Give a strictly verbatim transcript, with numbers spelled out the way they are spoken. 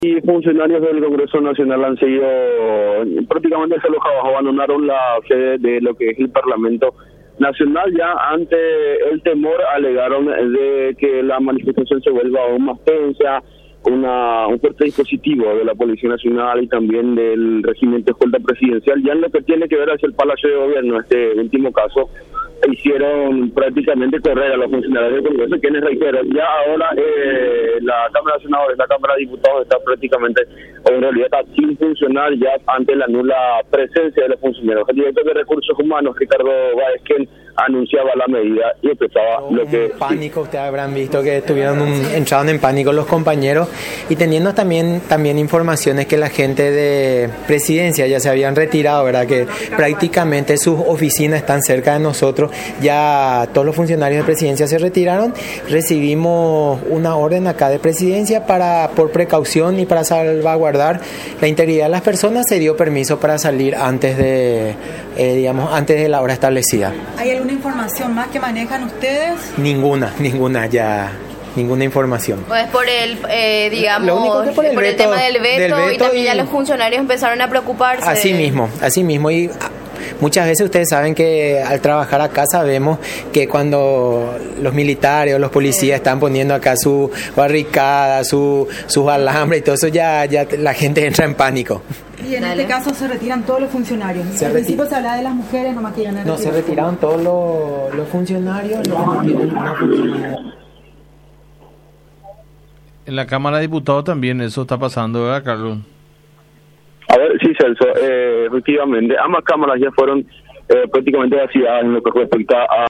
Y funcionarios del Congreso Nacional han seguido prácticamente desalojados, abandonaron la sede de lo que es el Parlamento Nacional ya ante el temor, alegaron, de que la manifestación se vuelva aún más tensa, una, un fuerte dispositivo de la Policía Nacional y también del régimen de escolta presidencial. Ya en lo que tiene que ver hacia el Palacio de Gobierno, este último caso, hicieron prácticamente correr a los funcionarios del Congreso, quienes, reitero, ya ahora eh, la Cámara de Senadores, la Cámara de Diputados está prácticamente, o en realidad está sin funcionar ya ante la nula presencia de los funcionarios. El director de Recursos Humanos, Ricardo Báez, anunciaba la medida y empezaba un lo que... pánico, ustedes habrán visto que estuvieron un, entraron en pánico los compañeros, y teniendo también también informaciones que la gente de presidencia ya se habían retirado, ¿verdad? Que prácticamente sus oficinas están cerca de nosotros, ya todos los funcionarios de presidencia se retiraron. Recibimos una orden acá de presidencia para, por precaución y para salvaguardar la integridad de las personas, se dio permiso para salir antes de, eh, digamos, antes de la hora establecida. ¿Hay alguna información más que manejan ustedes? Ninguna, ninguna ya. Ninguna información. Pues por el, eh, digamos, Lo único que por el, por veto, el tema del veto, del veto y también y... ya los funcionarios empezaron a preocuparse. Así mismo, así mismo. Y muchas veces ustedes saben que al trabajar acá sabemos que cuando los militares o los policías están poniendo acá su barricada, su, sus alambres y todo eso, ya, ya la gente entra en pánico. Y en Dale. este caso se retiran todos los funcionarios. Se Al reti- principio se hablaba de las mujeres, nomás que ya no No, se retiraron todos los, los funcionarios, los que no tienen una funcionalidad. En la Cámara de Diputados también eso está pasando, ¿verdad, Carlos? A ver, sí, Celso, eh, efectivamente, ambas cámaras ya fueron eh, prácticamente vaciadas en lo que respecta a